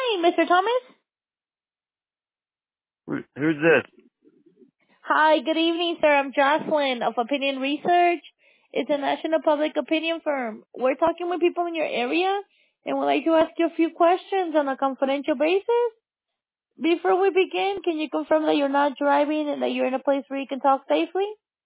Hi, Mr. Thomas. Who's this? Hi, good evening, sir. I'm Jocelyn of Opinion Research. It's a national public opinion firm. We're talking with people in your area and would like to ask you a few questions on a confidential basis. Before we begin, can you confirm that you're not driving and that you're in a place where you can talk safely?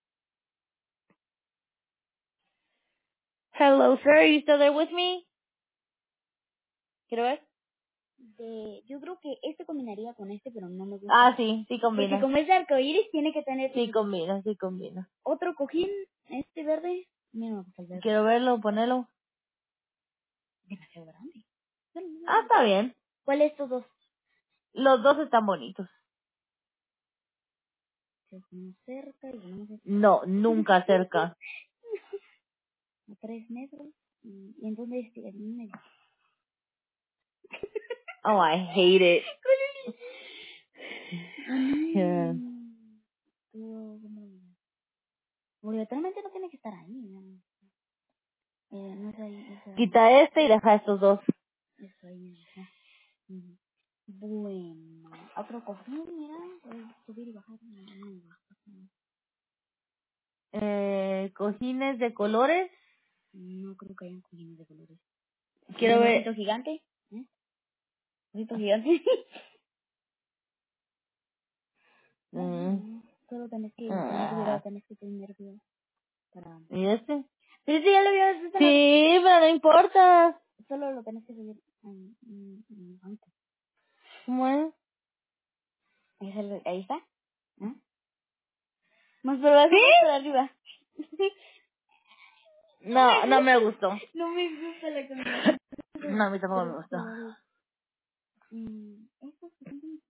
Hello, sir. Are you still there with me? Quiero ver. Yo creo que este combinaría con este, pero no me gusta. Ah, sí Porque combina. como es de arcoíris, tiene que tener Sí combina. otro cojín, este verde. Mira, me gusta el verde. Quiero verlo, ponelo. Demasiado grande. Ah, está bien. ¿Cuál de estos dos? Los dos están bonitos. Se ponemos cerca y ponemos No, nunca cerca. a 3 metros. Y entonces en un medio. Oh, I hate it. Yeah. Obligatoriamente no tiene que estar ahí. No, no es ahí, es ahí. Quita este y deja estos dos. Eso ahí. Ajá. Ujú. Bueno, otro cojín, mira, puedes subir y bajar. Cojines de colores. No creo que hayan cojines de colores. Quiero ¿Un ver. osito gigante? ¿Osito gigante? Mm, Solo tenés que tener cuidado, para... ¿Y este? Pero ese ya lo habías visto. Sí, pero no importa. Solo lo tenés que subir antes. Bueno. Ahí está. Más por abajo, ¿Sí? más por arriba. No, no me gustó. No me gusta la combinación. No, a mí tampoco me gustó. Estos